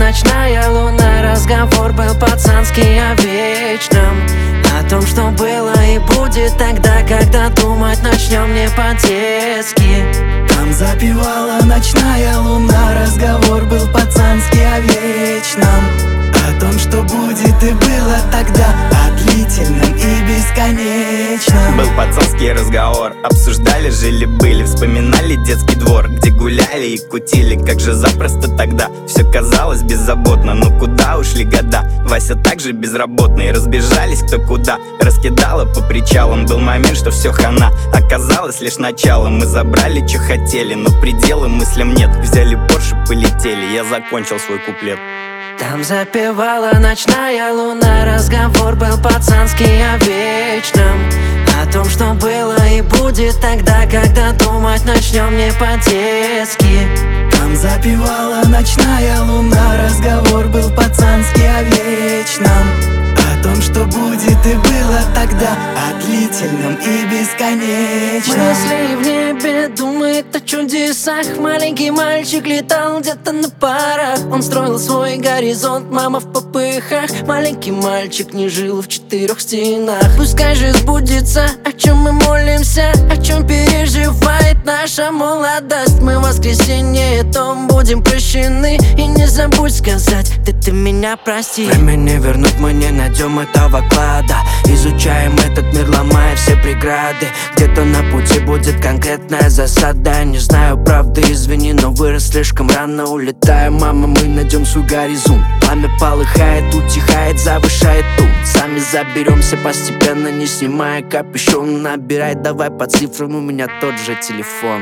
ночная луна, разговор был пацанский о вечном, о том, что было и будет тогда, когда думать начнем не по-детски. Там запевала ночная луна, разговор был пацанский о вечном, о том, что будет и было тогда, о длительном и бесконечном. Был пацанский разговор, обсуждали, жили-были, вспоминали детский двор, где гуляли и кутили. Как же запросто тогда все казалось беззаботно, но куда ушли года? Вася также безработный, разбежались кто куда, раскидала по причалам. Был момент, что все хана, оказалось лишь началом. Мы забрали, что хотели, но предела мыслям нет. Взяли Порше, полетели, я закончил свой куплет. Там запевала ночная луна, разговор был пацанский о вечном, о том, что было и будет тогда, когда думать начнем не по-детски. Там запевала ночная луна, разговор был пацанский о вечном, о том, что будет и было тогда, о длительном и бесконечном. Мысли в небе, думает о чудесах. Маленький мальчик летал где-то на парах. Он строил свой горизонт, мама в попыхах. Маленький мальчик не жил в четырех стенах. Пускай же сбудется, о чем мы молимся, о чем переживает наша молодость. Мы в воскресенье том будем прощены. И не забудь сказать: ты меня прости. Время не вернуть, мы не найдем этого клада. Изучаем этот мир, ломая все преграды. Где-то на пути будет конкретная засада. Не знаю правды, извини, но вырос слишком рано. Улетаем, мама, мы найдем свой горизонт. Пламя полыхает, утихает, завышает тон. Сами заберемся постепенно, не снимая капюшон. Набирай давай по цифрам, у меня тот же телефон.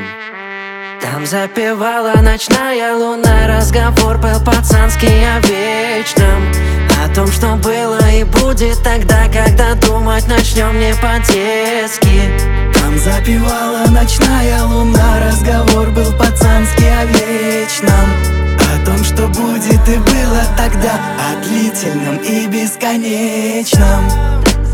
Там запевала ночная луна, разговор был пацанский о вечном, о том, что было и будет тогда, когда думать начнем не по-детски. Там запевала ночная луна, разговор был пацанский о вечном, о том, что будет и было тогда, о длительном и бесконечном.